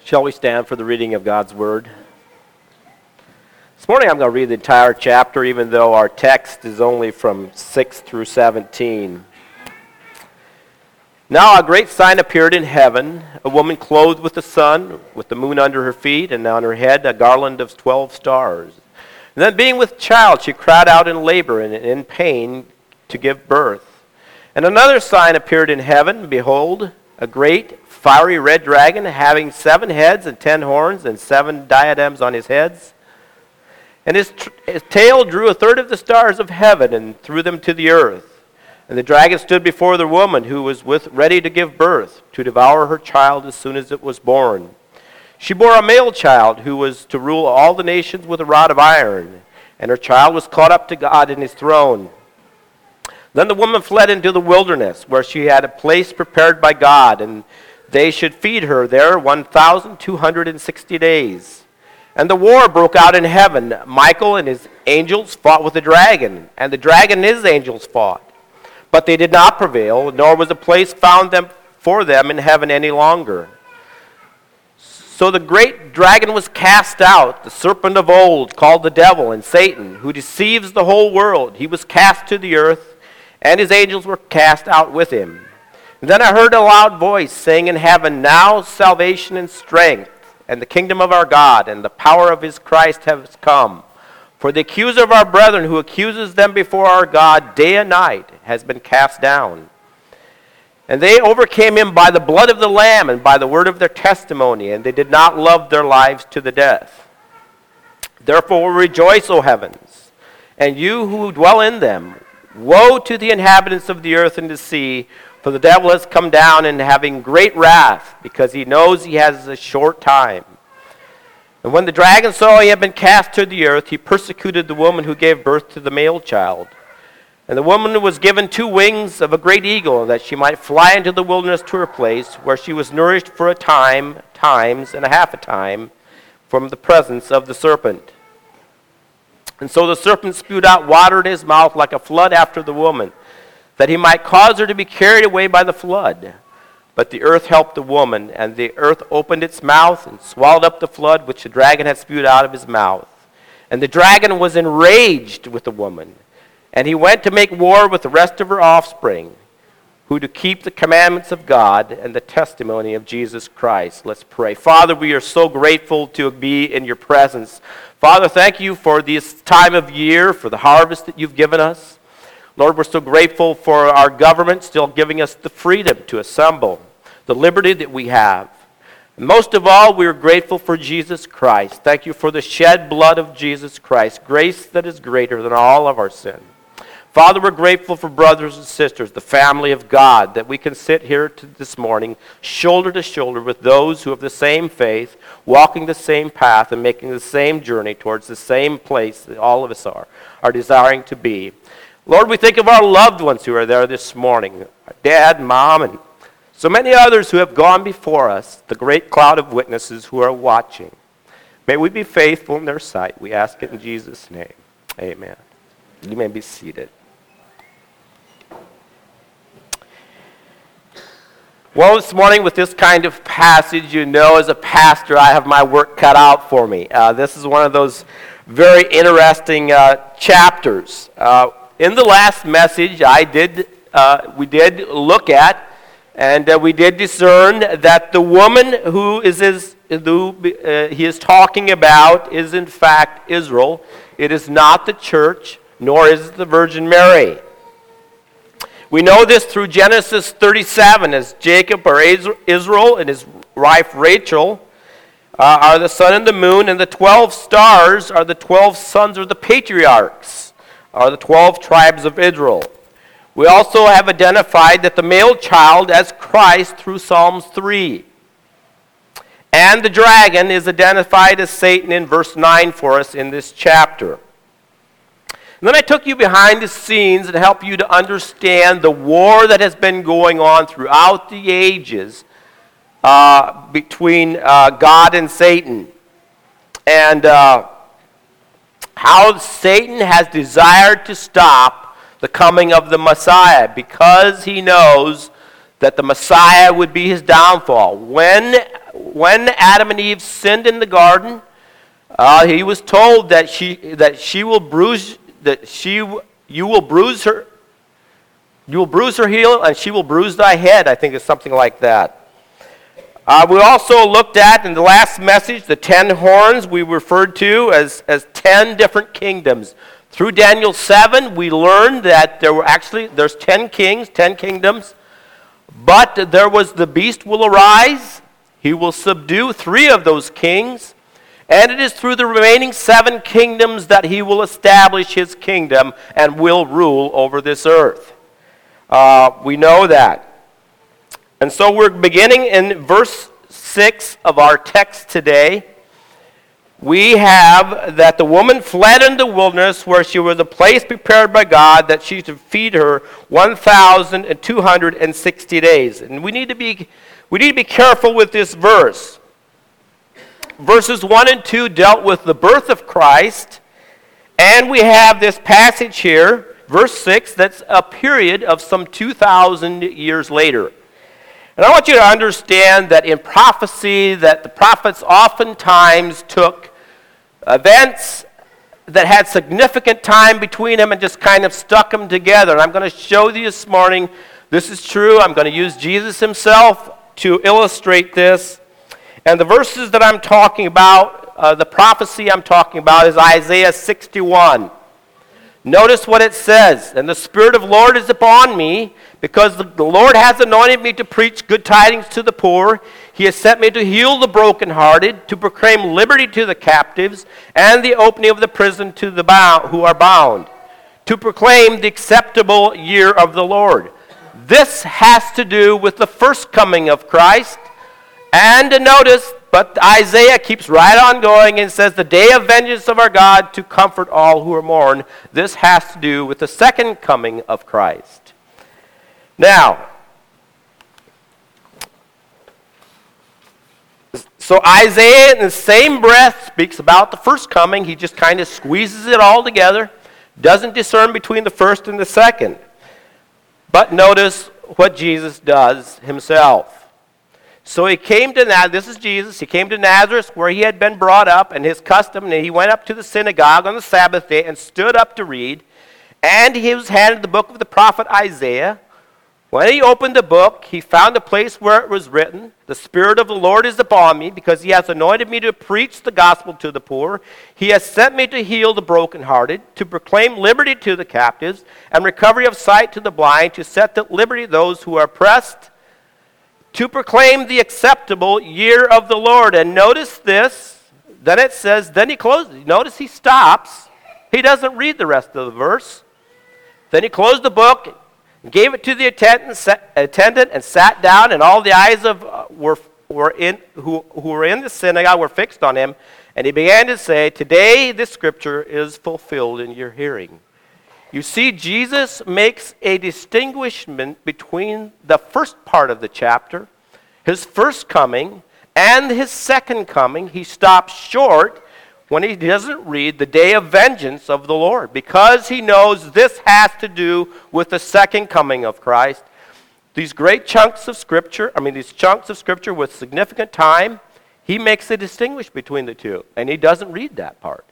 Shall we stand for the reading of God's Word? This morning I'm going to read the entire chapter, even though our text is only from 6 through 17. Now a great sign appeared in heaven, a woman clothed with the sun, with the moon under her feet, and on her head a garland of 12 stars. And then being with child, she cried out in labor and in pain to give birth. And another sign appeared in heaven, behold, a great fiery red dragon, having 7 heads and 10 horns and 7 diadems on his heads. And his tail drew a third of the stars of heaven and threw them to the earth. And the dragon stood before the woman who was ready to give birth, to devour her child as soon as it was born. She bore a male child who was to rule all the nations with a rod of iron, and her child was caught up to God in his throne. Then the woman fled into the wilderness, where she had a place prepared by God, and they should feed her there 1,260 days. And the war broke out in heaven. Michael and his angels fought with the dragon, and the dragon and his angels fought. But they did not prevail, nor was a place found for them in heaven any longer. So the great dragon was cast out, the serpent of old, called the devil and Satan, who deceives the whole world. He was cast to the earth, and his angels were cast out with him. And then I heard a loud voice saying in heaven, "Now salvation and strength, and the kingdom of our God, and the power of his Christ has come. For the accuser of our brethren, who accuses them before our God day and night, has been cast down. And they overcame him by the blood of the Lamb and by the word of their testimony, and they did not love their lives to the death. Therefore rejoice, O heavens, and you who dwell in them. Woe to the inhabitants of the earth and the sea, for the devil has come down and having great wrath, because he knows he has a short time. And when the dragon saw he had been cast to the earth, he persecuted the woman who gave birth to the male child. And the woman was given 2 wings of a great eagle, that she might fly into the wilderness to her place, where she was nourished for a times and a half a time, from the presence of the serpent. And so the serpent spewed out water in his mouth like a flood after the woman, that he might cause her to be carried away by the flood. But the earth helped the woman, and the earth opened its mouth and swallowed up the flood which the dragon had spewed out of his mouth. And the dragon was enraged with the woman, and he went to make war with the rest of her offspring, who do keep the commandments of God and the testimony of Jesus Christ." Let's pray. Father, we are so grateful to be in your presence. Father, thank you for this time of year, for the harvest that you've given us. Lord, we're so grateful for our government still giving us the freedom to assemble, the liberty that we have. And most of all, we are grateful for Jesus Christ. Thank you for the shed blood of Jesus Christ, grace that is greater than all of our sin. Father, we're grateful for brothers and sisters, the family of God, that we can sit here this morning shoulder to shoulder with those who have the same faith, walking the same path, and making the same journey towards the same place that all of us are desiring to be. Lord, we think of our loved ones who are there this morning, our dad, mom, and so many others who have gone before us, the great cloud of witnesses who are watching. May we be faithful in their sight. We ask it in Jesus' name. Amen. You may be seated. Well, this morning with this kind of passage, you know, as a pastor, I have my work cut out for me. This is one of those very interesting chapters. In the last message, we did look at, and we did discern that the woman who he is talking about is in fact Israel. It is not the church, nor is it the Virgin Mary. We know this through Genesis 37, as Jacob, or Israel, and his wife Rachel are the sun and the moon, and the 12 stars are the 12 sons of the patriarchs, are the 12 tribes of Israel. We also have identified that the male child as Christ through Psalms 3. And the dragon is identified as Satan in verse 9 for us in this chapter. And then I took you behind the scenes and helped you to understand the war that has been going on throughout the ages between God and Satan. And how Satan has desired to stop the coming of the Messiah because he knows that the Messiah would be his downfall. When when Adam and Eve sinned in the garden, he was told that you will bruise her heel, and she will bruise thy head. I think it's something like that. We also looked at in the last message the 10 horns we referred to as 10 different kingdoms. Through Daniel 7, we learned that there's 10 kings, 10 kingdoms, but there was the beast will arise. He will subdue 3 of those kings, and it is through the remaining 7 kingdoms that he will establish his kingdom and will rule over this earth. We know that. And so we're beginning in verse 6 of our text today. We have that the woman fled in the wilderness where she was a place prepared by God that she should feed her 1,260 days. And we need to be careful with this verse. Verses 1 and 2 dealt with the birth of Christ, and we have this passage here, verse 6, that's a period of some 2,000 years later. And I want you to understand that in prophecy, that the prophets oftentimes took events that had significant time between them and just kind of stuck them together. And I'm going to show you this morning, this is true. I'm going to use Jesus himself to illustrate this. And the verses that I'm talking about, the prophecy I'm talking about is Isaiah 61. Notice what it says. And the Spirit of the Lord is upon me, because the Lord has anointed me to preach good tidings to the poor. He has sent me to heal the brokenhearted, to proclaim liberty to the captives, and the opening of the prison to the who are bound, to proclaim the acceptable year of the Lord. This has to do with the first coming of Christ. And notice, but Isaiah keeps right on going and says, the day of vengeance of our God to comfort all who are mourn. This has to do with the second coming of Christ. Now, so Isaiah in the same breath speaks about the first coming. He just kind of squeezes it all together, doesn't discern between the first and the second. But notice what Jesus does himself. So he came to Nazareth, this is Jesus, he came to Nazareth where he had been brought up, and his custom, and he went up to the synagogue on the Sabbath day and stood up to read, and he was handed the book of the prophet Isaiah. When he opened the book, he found a place where it was written, the Spirit of the Lord is upon me, because he has anointed me to preach the gospel to the poor. He has sent me to heal the brokenhearted, to proclaim liberty to the captives, and recovery of sight to the blind, to set at liberty those who are oppressed, to proclaim the acceptable year of the Lord. And notice this, then it says, then he closes. Notice he stops. He doesn't read the rest of the verse. Then he closed the book, gave it to the attendant, and sat down, and all the eyes of who were in the synagogue were fixed on him. And he began to say, today this scripture is fulfilled in your hearing. You see, Jesus makes a distinguishment between the first part of the chapter, his first coming, and his second coming. He stops short when he doesn't read the day of vengeance of the Lord, because he knows this has to do with the second coming of Christ. These chunks of Scripture with significant time, he makes a distinguish between the two, and he doesn't read that part.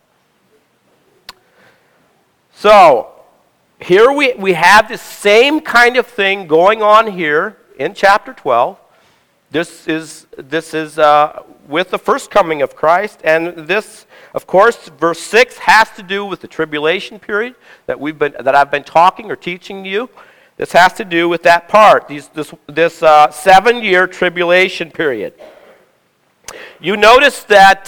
So, here we have the same kind of thing going on here in chapter 12. This is with the first coming of Christ, and this, of course, verse 6 has to do with the tribulation period that I've been talking or teaching you. This has to do with that part, this 7-year tribulation period. You notice that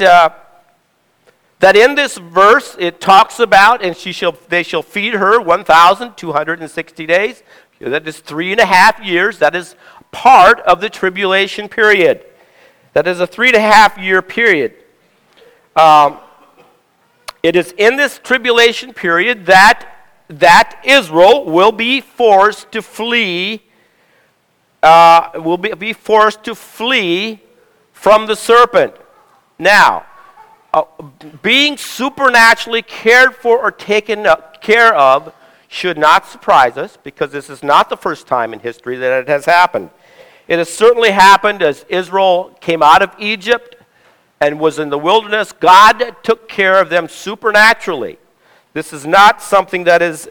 in this verse it talks about, and they shall feed her 1,260 days. That is 3.5 years. That is part of the tribulation period. That is a 3.5-year period. It is in this tribulation period that Israel will be forced to flee. Will be forced to flee from the serpent. Now, being supernaturally cared for or taken care of should not surprise us, because this is not the first time in history that it has happened. It has certainly happened as Israel came out of Egypt and was in the wilderness. God took care of them supernaturally. This is not something that is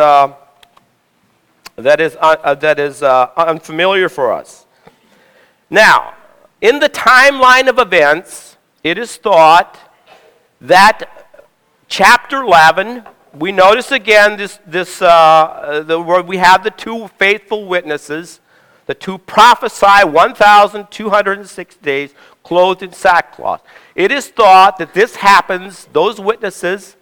unfamiliar for us. Now, in the timeline of events, it is thought that chapter 11, we notice again where we have the two faithful witnesses, the two prophesy 1,206 days clothed in sackcloth. It is thought that this happens, those witnesses,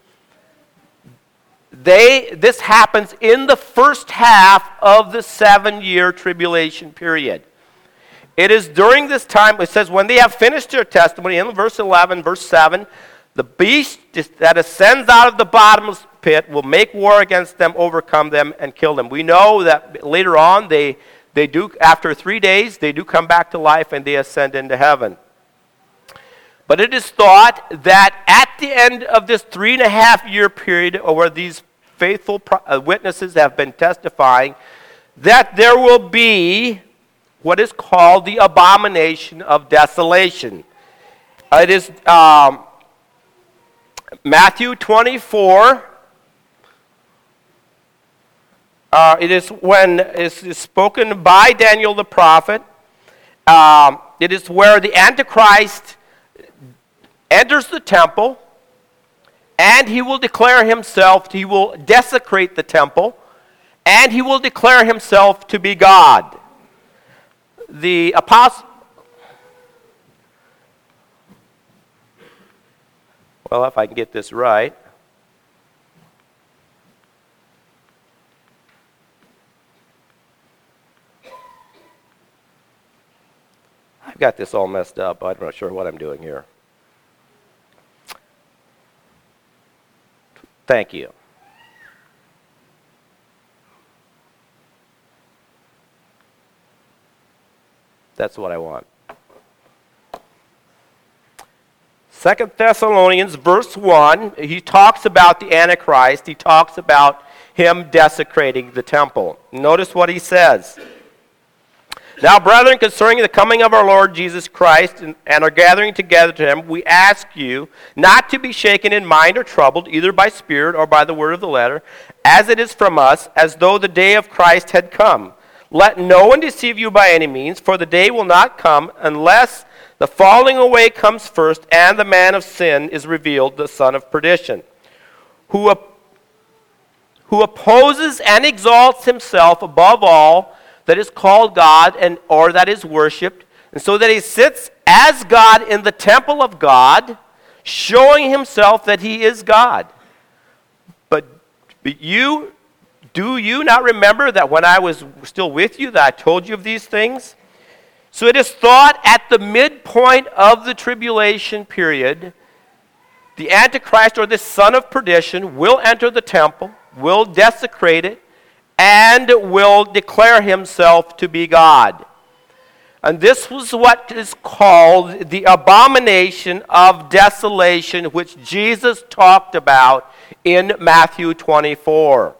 this happens in the first half of the 7-year tribulation period. It is during this time, it says, when they have finished their testimony, in verse 11, verse 7, the beast that ascends out of the bottomless pit will make war against them, overcome them, and kill them. We know that later on, they do, after 3 days, they do come back to life and they ascend into heaven. But it is thought that at the end of this 3.5-year period, where these faithful witnesses have been testifying, that there will be what is called the abomination of desolation. It is Matthew 24. It is when it is spoken by Daniel the prophet. It is where the Antichrist enters the temple, and he will declare himself, he will desecrate the temple, and he will declare himself to be God. The apostle, well, if I can get this right, I've got this all messed up. I'm not sure what I'm doing here. Thank you. That's what I want. 2 Thessalonians verse 1, he talks about the Antichrist. He talks about him desecrating the temple. Notice what he says. Now, brethren, concerning the coming of our Lord Jesus Christ and our gathering together to him, we ask you not to be shaken in mind or troubled, either by spirit or by the word of the letter, as it is from us, as though the day of Christ had come. Let no one deceive you by any means, for the day will not come unless the falling away comes first, and the man of sin is revealed, the son of perdition, who opposes and exalts himself above all that is called God or that is worshipped, and so that he sits as God in the temple of God, showing himself that he is God. But do you not remember that when I was still with you that I told you of these things? So it is thought at the midpoint of the tribulation period, the Antichrist, or this son of perdition, will enter the temple, will desecrate it, and will declare himself to be God. And this was what is called the abomination of desolation, which Jesus talked about in Matthew 24.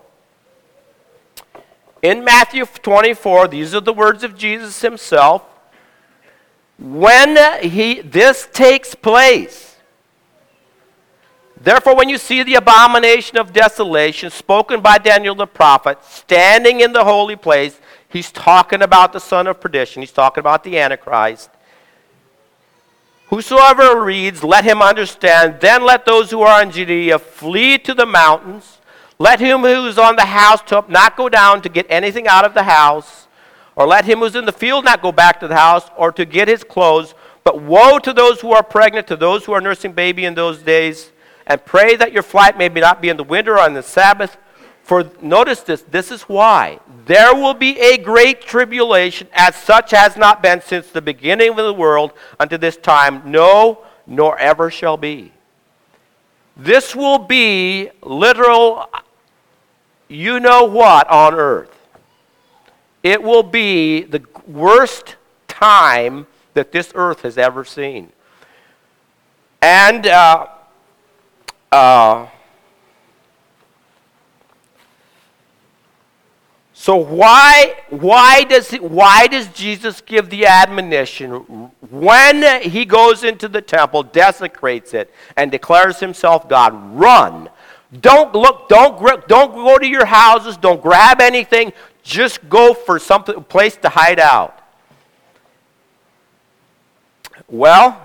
In Matthew 24, these are the words of Jesus himself. When this takes place, therefore, when you see the abomination of desolation spoken by Daniel the prophet standing in the holy place, he's talking about the son of perdition. He's talking about the Antichrist. Whosoever reads, let him understand. Then let those who are in Judea flee to the mountains. Let him who is on the housetop not go down to get anything out of the house. Or let him who's in the field not go back to the house or to get his clothes. But woe to those who are pregnant, to those who are nursing baby in those days. And pray that your flight may not be in the winter or on the Sabbath. For notice this is why. There will be a great tribulation, as such has not been since the beginning of the world unto this time, no, nor ever shall be. This will be literal, you know what, on earth. It will be the worst time that this earth has ever seen. And So why does Jesus give the admonition when he goes into the temple, desecrates it, and declares himself God? Run. Don't look, don't go to your houses, don't grab anything, just go for a place to hide out. Well,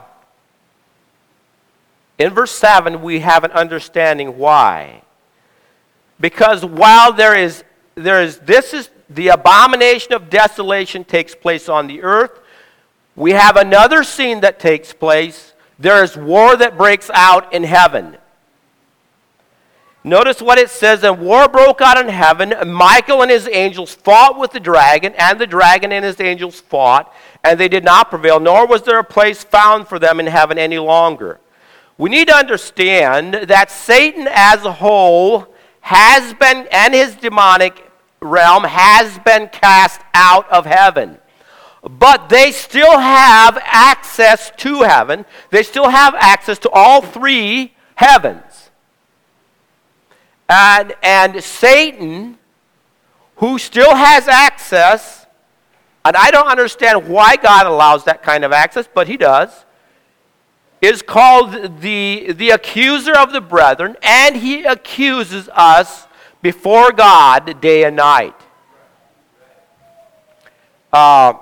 in verse 7 we have an understanding why. Because while this is the abomination of desolation takes place on the earth, we have another scene that takes place. There is war that breaks out in heaven. Notice what it says, and war broke out in heaven. Michael and his angels fought with the dragon, and the dragon and his angels fought, and they did not prevail, nor was there a place found for them in heaven any longer. We need to understand that Satan as a whole has been, and his demonic realm has been cast out of heaven. But they still have access to heaven. They still have access to all three heavens. And Satan, who still has access, and I don't understand why God allows that kind of access, but he does, is called the accuser of the brethren, and he accuses us before God day and night. But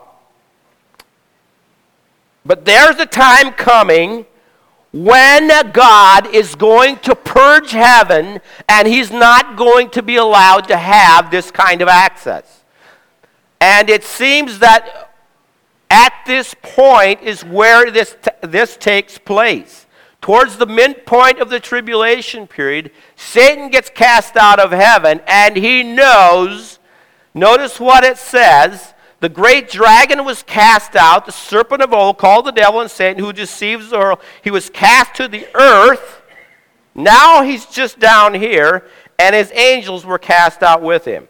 there's a time coming when God is going to purge heaven, and he's not going to be allowed to have this kind of access. And it seems that at this point is where this takes place. Towards the midpoint of the tribulation period, Satan gets cast out of heaven, and he knows, notice what it says, the great dragon was cast out, the serpent of old, called the devil and Satan, who deceives the world. He was cast to the earth. Now he's just down here, and his angels were cast out with him.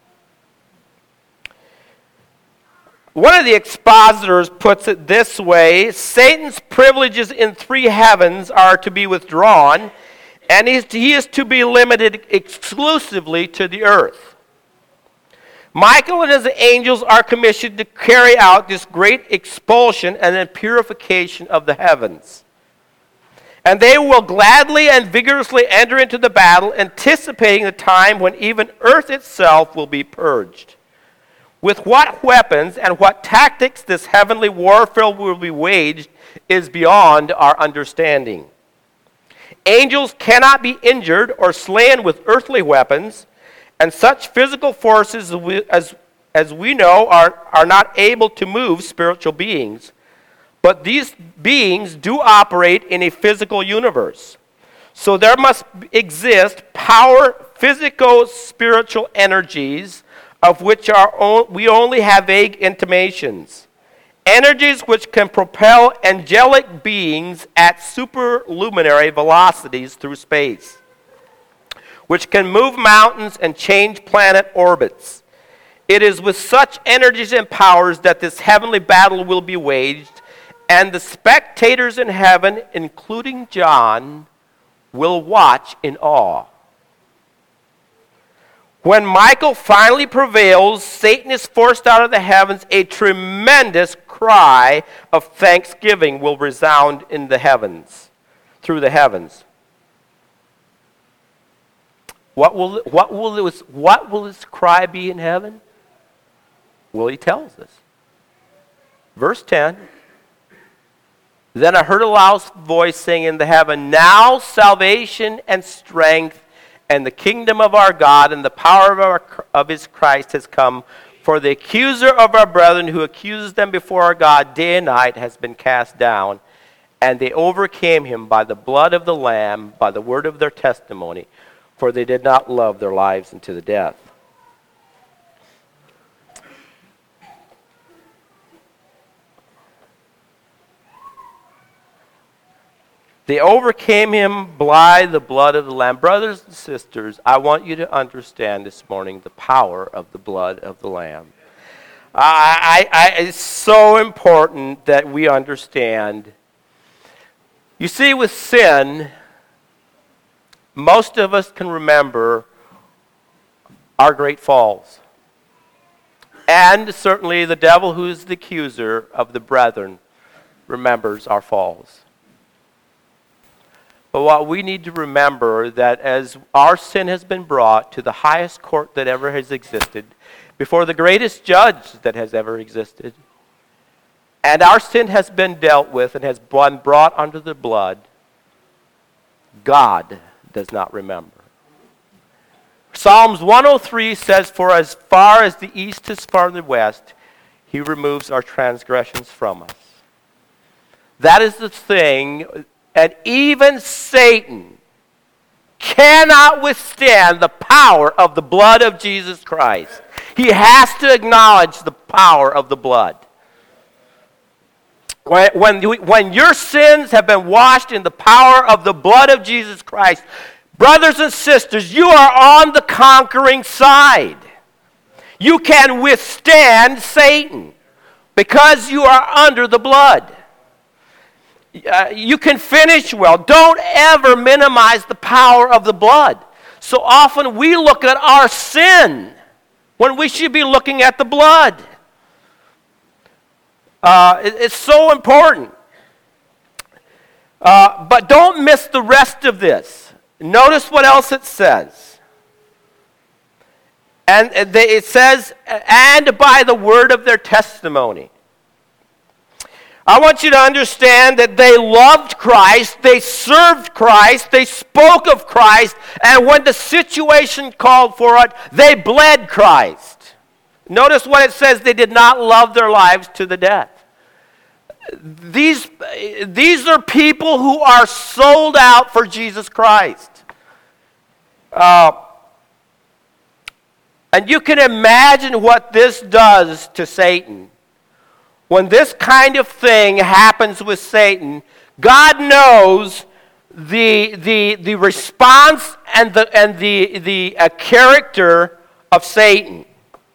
One of the expositors puts it this way: Satan's privileges in three heavens are to be withdrawn, and he is to be limited exclusively to the earth. Michael and his angels are commissioned to carry out this great expulsion and then purification of the heavens. And they will gladly and vigorously enter into the battle, anticipating the time when even earth itself will be purged. With what weapons and what tactics this heavenly warfare will be waged is beyond our understanding. Angels cannot be injured or slain with earthly weapons, and such physical forces as we know are not able to move spiritual beings. But these beings do operate in a physical universe. So there must exist power, physico-spiritual energies, of which we only have vague intimations. Energies which can propel angelic beings at superluminary velocities through space, which can move mountains and change planet orbits. It is with such energies and powers that this heavenly battle will be waged, and the spectators in heaven, including John, will watch in awe. When Michael finally prevails, Satan is forced out of the heavens. A tremendous cry of thanksgiving will resound in the heavens, through the heavens. What will this cry be in heaven? Well, he tells us. Verse 10, then I heard a loud voice saying in the heaven, now salvation and strength and the kingdom of our God and the power of his Christ has come. For the accuser of our brethren who accuses them before our God day and night has been cast down, and they overcame him by the blood of the Lamb, by the word of their testimony, for they did not love their lives unto the death. They overcame him by the blood of the Lamb. Brothers and sisters, I want you to understand this morning the power of the blood of the Lamb. It's so important that we understand. You see, with sin, most of us can remember our great falls. And certainly the devil, who is the accuser of the brethren, remembers our falls. But what we need to remember, that as our sin has been brought to the highest court that ever has existed, before the greatest judge that has ever existed, and our sin has been dealt with and has been brought under the blood, God does not remember. Psalms 103 says, "For as far as the east is from the west, he removes our transgressions from us." That is the thing, and even Satan cannot withstand the power of the blood of Jesus Christ. He has to acknowledge the power of the blood. When your sins have been washed in the power of the blood of Jesus Christ, brothers and sisters, you are on the conquering side. You can withstand Satan because you are under the blood. You can finish well. Don't ever minimize the power of the blood. So often we look at our sin when we should be looking at the blood. It's so important. But don't miss the rest of this. Notice what else it says. And it says, "and by the word of their testimony." I want you to understand that they loved Christ, they served Christ, they spoke of Christ, and when the situation called for it, they bled Christ. Notice what it says: they did not love their lives to the death. These are people who are sold out for Jesus Christ. And you can imagine what this does to Satan. When this kind of thing happens with Satan, God knows the response and the character of Satan.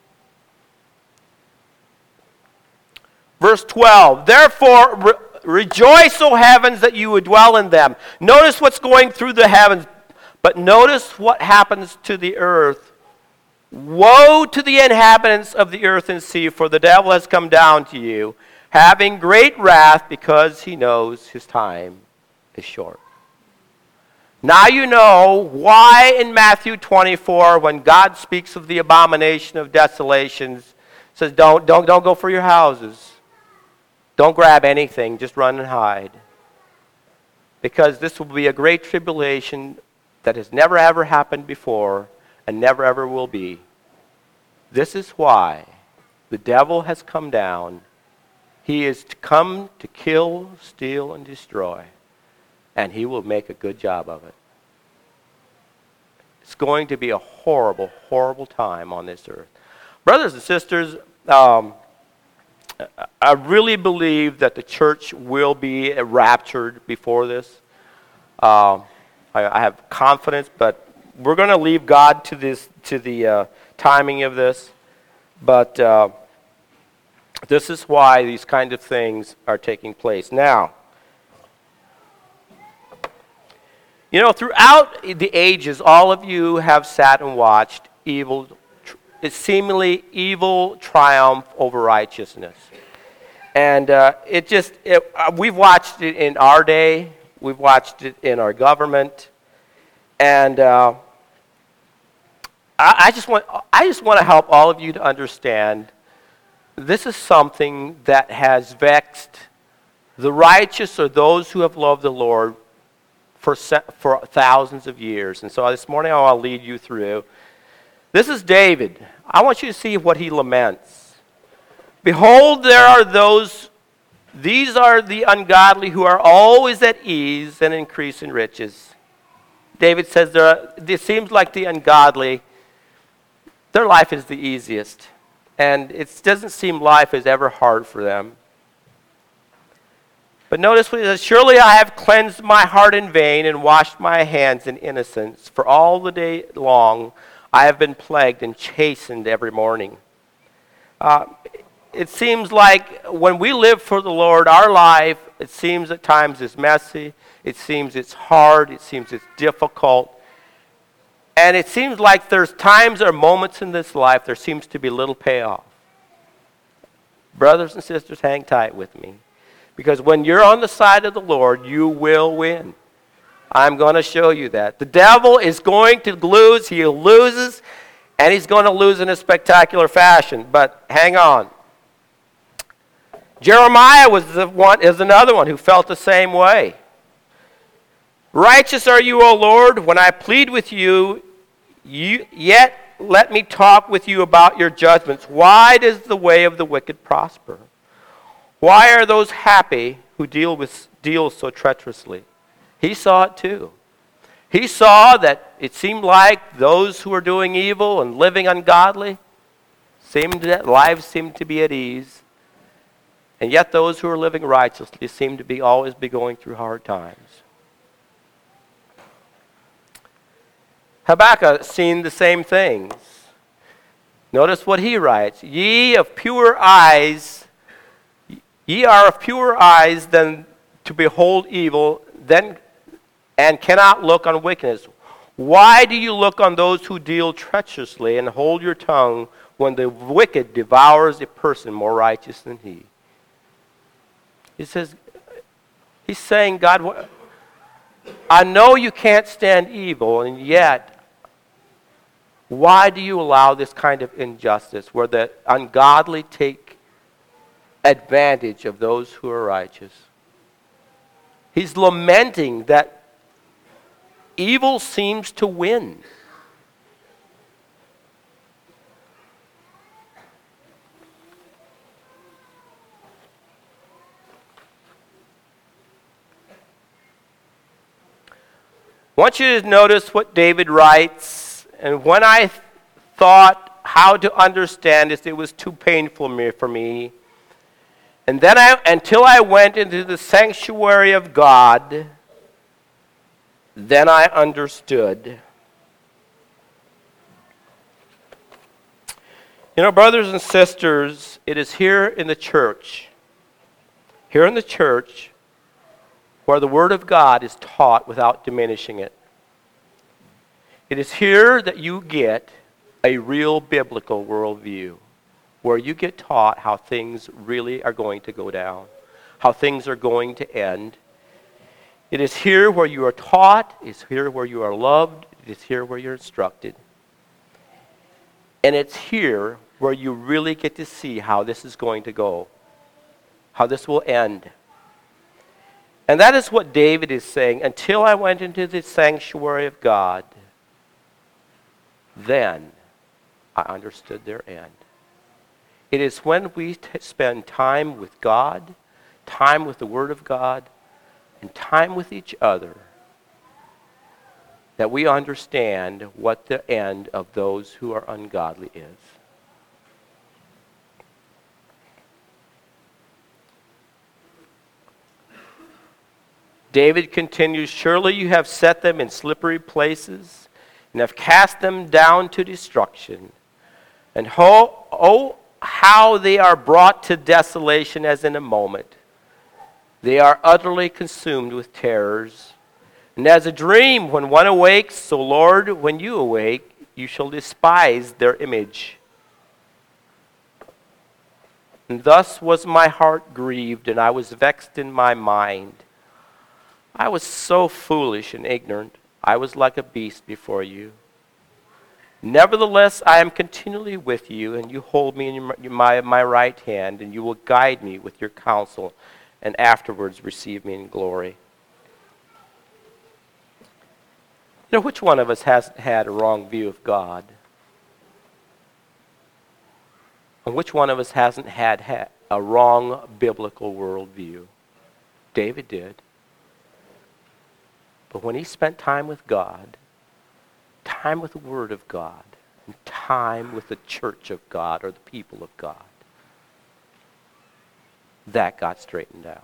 Verse 12, "Therefore rejoice, O heavens, that you would dwell in them." Notice what's going through the heavens, but notice what happens to the earth. "Woe to the inhabitants of the earth and sea, for the devil has come down to you, having great wrath, because he knows his time is short." Now you know why in Matthew 24, when God speaks of the abomination of desolations, says, don't go for your houses. Don't grab anything, just run and hide. Because this will be a great tribulation that has never ever happened before and never ever will be. This is why the devil has come down. He is to come to kill, steal, and destroy. And he will make a good job of it. It's going to be a horrible, horrible time on this earth. Brothers and sisters, I really believe that the church will be raptured before this. I have confidence, but we're going to leave God to the timing of this. But this is why these kind of things are taking place. Now, you know, throughout the ages, all of you have sat and watched seemingly evil triumph over righteousness. And we've watched it in our day. We've watched it in our government. And I just want to help all of you to understand this is something that has vexed the righteous, or those who have loved the Lord, for thousands of years. And so this morning I want to lead you through. This is David. I want you to see what he laments. "Behold, these are the ungodly who are always at ease and increase in riches." David says it seems like the ungodly, their life is the easiest. And it doesn't seem life is ever hard for them. But notice what he says: "Surely I have cleansed my heart in vain and washed my hands in innocence. For all the day long I have been plagued and chastened every morning." It seems like when we live for the Lord, our life, it seems at times is messy. It seems it's hard. It seems it's difficult. And it seems like there's times or moments in this life there seems to be little payoff. Brothers and sisters, hang tight with me. Because when you're on the side of the Lord, you will win. I'm going to show you that. The devil is going to lose. He loses, and he's going to lose in a spectacular fashion. But hang on. Jeremiah is another one who felt the same way. Righteous are you, O Lord, when I plead with you, yet let me talk with you about your judgments. Why does the way of the wicked prosper? Why are those happy who deal so treacherously? He saw it too. He saw that it seemed like those who were doing evil and living ungodly, lives seemed to be at ease. And yet those who are living righteously seem to always be going through hard times. Habakkuk seen the same things. Notice what he writes. Ye are of purer eyes than to behold evil, and cannot look on wickedness. Why do you look on those who deal treacherously and hold your tongue when the wicked devours a person more righteous than he? He's saying, God, I know you can't stand evil, and yet, why do you allow this kind of injustice where the ungodly take advantage of those who are righteous? He's lamenting that evil seems to win. I want you to notice what David writes, and when I thought how to understand this, it was too painful for me. And then until I went into the sanctuary of God, then I understood. You know, brothers and sisters, it is here in the church, where the Word of God is taught without diminishing it. It is here that you get a real biblical worldview, where you get taught how things really are going to go down, how things are going to end. It is here where you are taught, it's here where you are loved, it is here where you're instructed. And it's here where you really get to see how this is going to go, how this will end. And that is what David is saying. Until I went into the sanctuary of God, then I understood their end. It is when we spend time with God, time with the Word of God, and time with each other, that we understand what the end of those who are ungodly is. David continues, surely you have set them in slippery places and have cast them down to destruction. And how they are brought to desolation as in a moment. They are utterly consumed with terrors. And as a dream when one awakes, so Lord, when you awake, you shall despise their image. And thus was my heart grieved, and I was vexed in my mind. I was so foolish and ignorant. I was like a beast before you. Nevertheless, I am continually with you, and you hold me in my right hand, and you will guide me with your counsel, and afterwards receive me in glory. You know, which one of us hasn't had a wrong view of God? And which one of us hasn't had a wrong biblical worldview? David did. But when he spent time with God, time with the Word of God, and time with the church of God or the people of God, that got straightened out.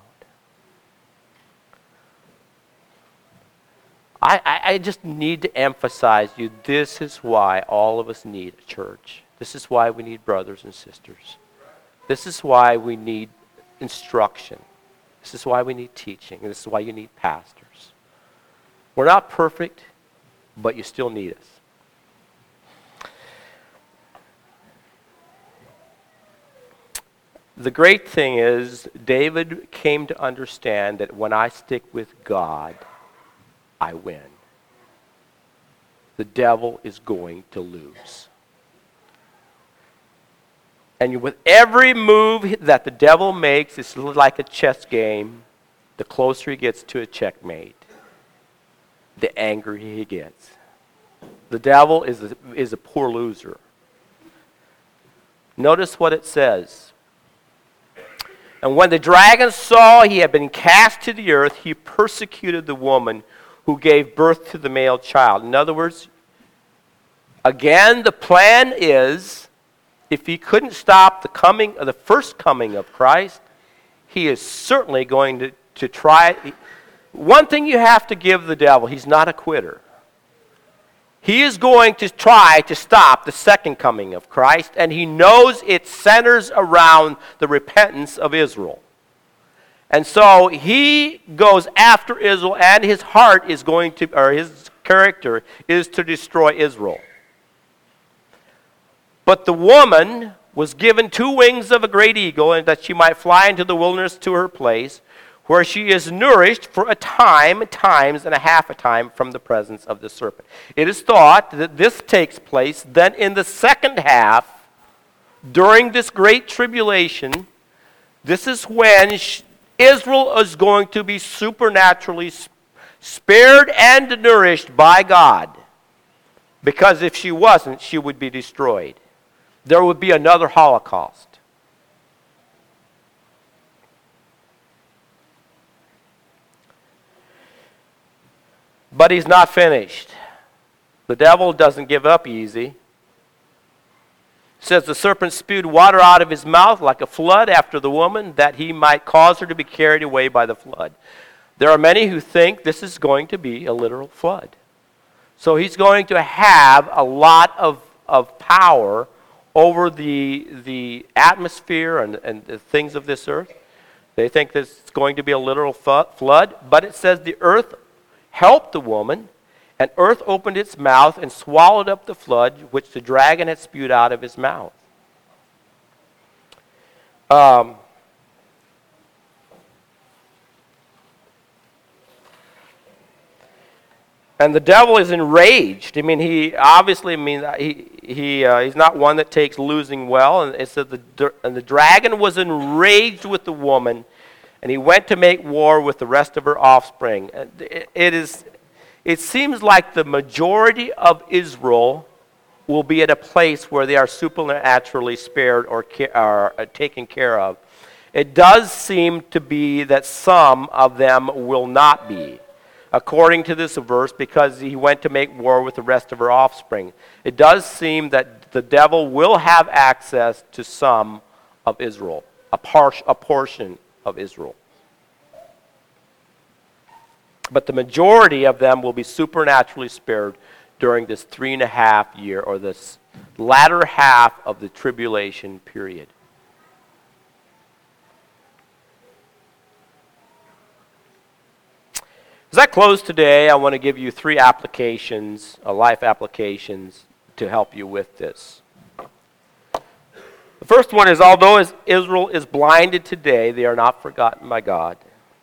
I just need to emphasize you, this is why all of us need a church. This is why we need brothers and sisters. This is why we need instruction. This is why we need teaching. And this is why you need pastors. We're not perfect, but you still need us. The great thing is, David came to understand that when I stick with God, I win. The devil is going to lose. And with every move that the devil makes, it's like a chess game. The closer he gets to a checkmate, the angrier he gets. The devil is a poor loser. Notice what it says. And when the dragon saw he had been cast to the earth, he persecuted the woman who gave birth to the male child. In other words, again, the plan is, if he couldn't stop the first coming of Christ, he is certainly going to try. One thing you have to give the devil, he's not a quitter. He is going to try to stop the second coming of Christ, and he knows it centers around the repentance of Israel. And so he goes after Israel, and his heart is going to, or his character is to destroy Israel. But the woman was given 2 wings of a great eagle, and that she might fly into the wilderness to her place, where she is nourished for a time, times and a half a time from the presence of the serpent. It is thought that this takes place then in the second half, during this great tribulation. This is when Israel is going to be supernaturally spared and nourished by God. Because if she wasn't, she would be destroyed. There would be another Holocaust. But he's not finished. The devil doesn't give up easy. It says the serpent spewed water out of his mouth like a flood after the woman, that he might cause her to be carried away by the flood. There are many who think this is going to be a literal flood. So he's going to have a lot of power over the atmosphere and the things of this earth. They think this is going to be a literal flood, but it says the earth helped the woman, and earth opened its mouth and swallowed up the flood which the dragon had spewed out of his mouth. And the devil is enraged. I mean, he's not one that takes losing well. And it said the dragon was enraged with the woman, and he went to make war with the rest of her offspring. It seems like the majority of Israel will be at a place where they are supernaturally spared or taken care of. It does seem to be that some of them will not be, according to this verse, because he went to make war with the rest of her offspring. It does seem that the devil will have access to some of Israel, a portion of Israel. But the majority of them will be supernaturally spared during this 3.5 year, or this latter half of the tribulation period. As I close today, I want to give you 3 applications, life applications, to help you with this. The first one is, although Israel is blinded today, they are not forgotten by God.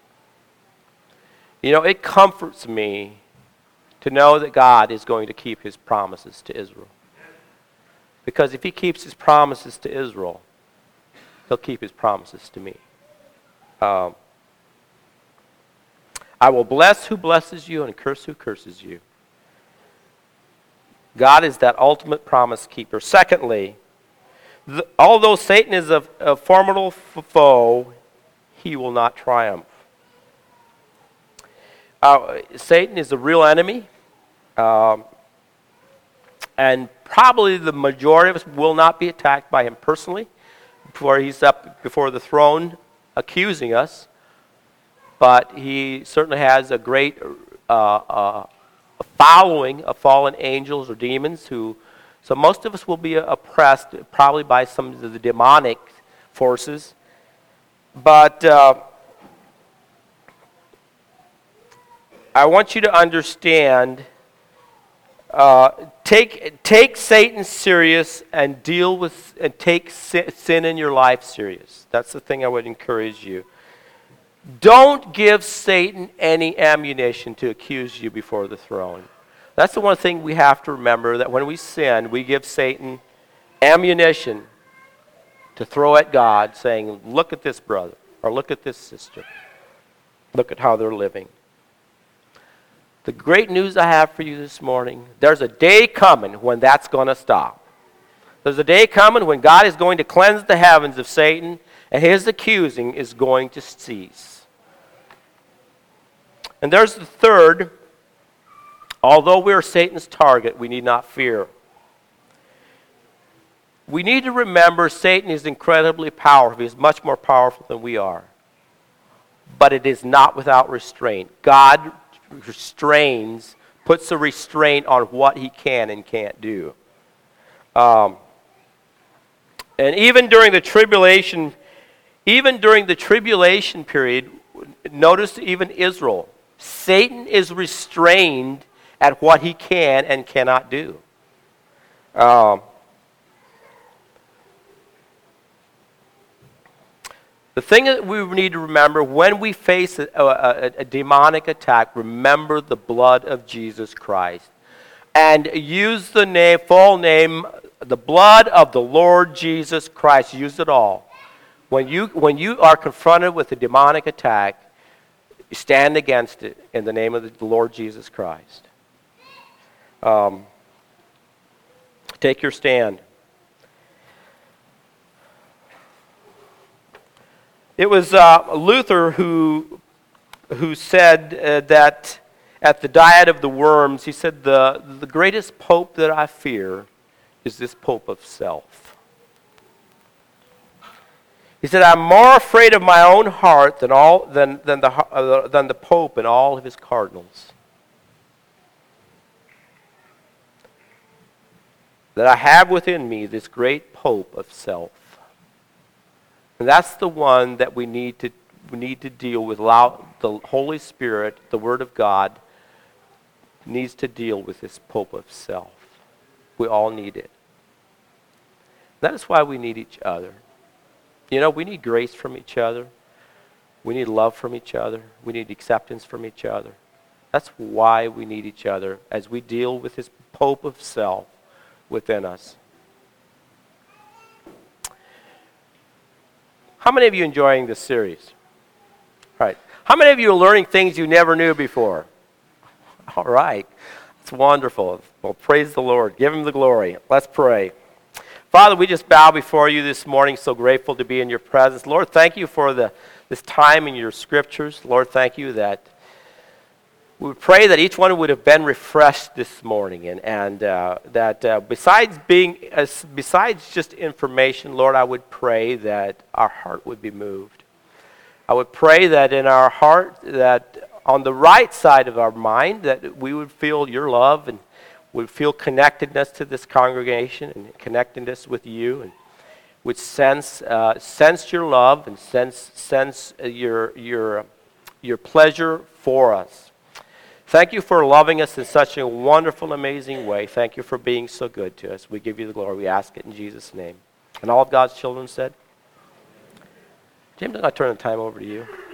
You know, it comforts me to know that God is going to keep his promises to Israel. Because if he keeps his promises to Israel, he'll keep his promises to me. I will bless who blesses you and curse who curses you. God is that ultimate promise keeper. Secondly, although Satan is a formidable foe, he will not triumph. Satan is a real enemy, and probably the majority of us will not be attacked by him personally before he's up before the throne accusing us, but he certainly has a great following of fallen angels or demons so most of us will be oppressed probably by some of the demonic forces, but I want you to understand, take Satan serious and take sin in your life serious. That's the thing I would encourage you. Don't give Satan any ammunition to accuse you before the throne. That's the one thing we have to remember, that when we sin, we give Satan ammunition to throw at God, saying, look at this brother, or look at this sister. Look at how they're living. The great news I have for you this morning, there's a day coming when that's going to stop. There's a day coming when God is going to cleanse the heavens of Satan, and his accusing is going to cease. And there's the third. Although we are Satan's target, we need not fear. We need to remember Satan is incredibly powerful. He's much more powerful than we are. But it is not without restraint. God restrains, puts a restraint on what he can and can't do. And even during the tribulation period, notice even Israel, Satan is restrained at what he can and cannot do. The thing that we need to remember, when we face a demonic attack, remember the blood of Jesus Christ. And use the full name, the blood of the Lord Jesus Christ. Use it all. When you are confronted with a demonic attack, you stand against it in the name of the Lord Jesus Christ. Take your stand. It was Luther who said that at the Diet of the Worms, he said, the greatest pope that I fear is this pope of self. He said, I'm more afraid of my own heart than the pope and all of his cardinals. That I have within me this great pope of self. And that's the one that we need to deal with. The Holy Spirit, the Word of God, needs to deal with this pope of self. We all need it. That is why we need each other. You know, we need grace from each other. We need love from each other. We need acceptance from each other. That's why we need each other as we deal with this pope of self within us. How many of you are enjoying this series? All right. How many of you are learning things you never knew before? All right. It's wonderful. Well, praise the Lord. Give him the glory. Let's pray. Father, we just bow before you this morning, so grateful to be in your presence. Lord, thank you for this time in your scriptures. Lord, thank you that we would pray that each one would have been refreshed this morning, and that besides just information, Lord, I would pray that our heart would be moved. I would pray that in our heart, that on the right side of our mind, that we would feel your love and would feel connectedness to this congregation and connectedness with you, and would sense your love and sense your pleasure for us. Thank you for loving us in such a wonderful, amazing way. Thank you for being so good to us. We give you the glory. We ask it in Jesus' name. And all of God's children said? James, I'm going to turn the time over to you.